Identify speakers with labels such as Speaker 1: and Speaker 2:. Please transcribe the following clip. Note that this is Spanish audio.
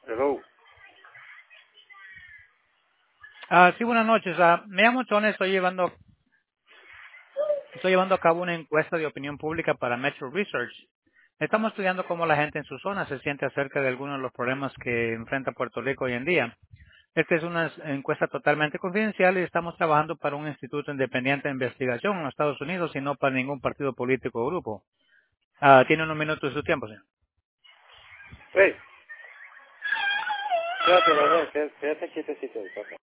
Speaker 1: Hello.
Speaker 2: Sí, buenas noches. Me llamo Tony, estoy llevando a cabo una encuesta de opinión pública para Metro Research. Estamos estudiando cómo la gente en su zona se siente acerca de algunos de los problemas que enfrenta Puerto Rico hoy en día. Esta es una encuesta totalmente confidencial y estamos trabajando para un instituto independiente de investigación en los Estados Unidos y no para ningún partido político o grupo. Tiene unos minutos de su tiempo, señor.
Speaker 1: Hey, quédate, quédate quietecito, papá.